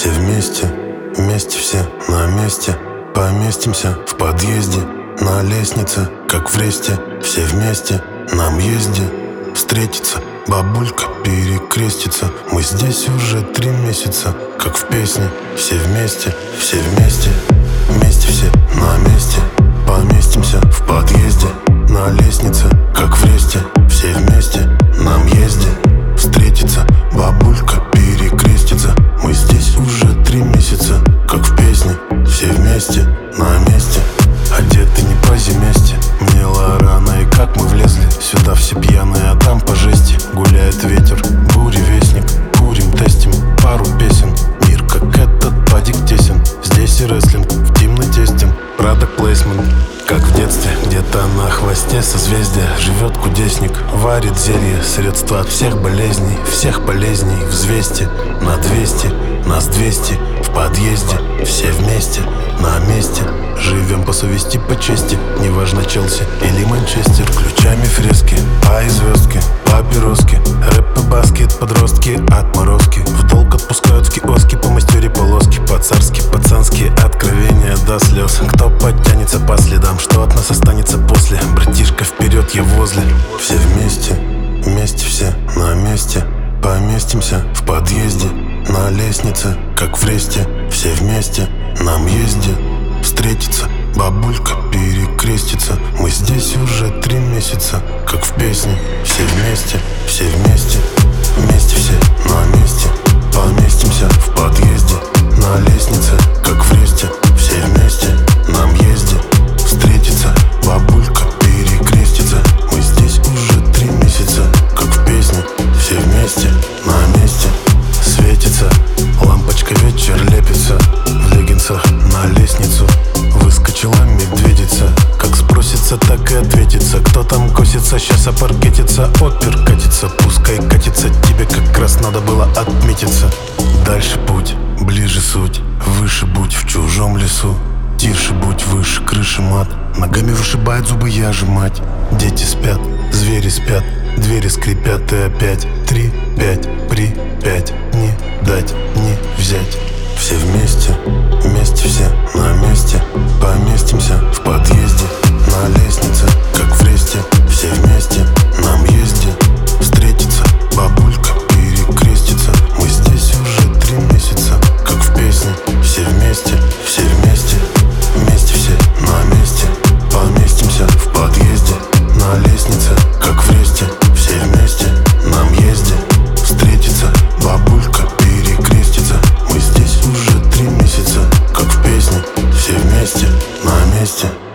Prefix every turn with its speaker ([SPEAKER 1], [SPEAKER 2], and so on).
[SPEAKER 1] все вместе, вместе все на месте. Поместимся в подъезде, на лестнице, как в ресте. Все вместе, нам езде встретиться. Бабулька перекрестится. Мы здесь уже 3 месяца, как в песне. Все вместе, вместе все на месте. Поместимся в подъезде, на лестнице, как в ресте. Все вместе, нам езде встретиться. Бабулька перекрестится. Мы здесь уже 3 месяца, как в песне. Все вместе, на месте. Одеты не по-земесте. Мне Лорана, и как мы влезли сюда все пьяные, а там по жести. Гуляет ветер, буревестник. Курим, тестим пару песен. Мир как этот падик тесен. Здесь и рестлинг в темноте тестен. Product placement, как в детстве. Где-то на хвосте созвездия живет кудесник. Варит зелье, средства от всех болезней. Всех полезней взвесьте на 200. Нас 200 в подъезде. Все вместе, на месте. Живем по совести, по чести. Неважно, Челси или Манчестер. Ключами фрески, а и звездки, папироски. Рэп и баскет, подростки, отморозки. В долг отпускают в киоски, по мастере полоски. По-царски, пацанские откровения до слез. Кто подтянется по следам, что от нас останется после? Братишка, вперед, я возле. Все вместе, вместе все на месте. Поместимся в подъезде, на лестнице, как в ресте. Все вместе, нам езде встретиться. Бабулька перекрестится. Мы здесь уже 3 месяца, как в песне. Все вместе, вместе все на месте. Поместимся в подъезде, на лестнице, как в ресте. Все вместе, нам езде встретиться. Бабулька перекрестится. Мы здесь уже 3 месяца, как в песне. Все вместе, на месте. Светится лампочка, вечер лепится. В леггинсах на лестницу выскочила медведица. Как спросится, так и ответится. Кто там косится, сейчас опаркетится. Опер катится, пускай катится. Тебе как раз надо было отметиться. Дальше путь, ближе суть. Выше будь в чужом лесу. Тише будь, выше крыши мат. Ногами вышибает зубы, я же мать. Дети спят, звери спят. Двери скрипят, и опять 3, 5, при 5. Не дать, не взять. Все вместе, все на месте. Поместимся в подъезде, на лестнице, как в ресте. Все вместе, нам езде встретиться. Бабулька перекрестится. Мы здесь уже 3 месяца, как в песне. Все вместе все на месте. Поместимся в подъезде, на лестнице, как в ресте. Все вместе, нам езде встретиться. Бабулька перекрестится. Мы здесь уже 3 месяца, как в песне. Все вместе, на месте.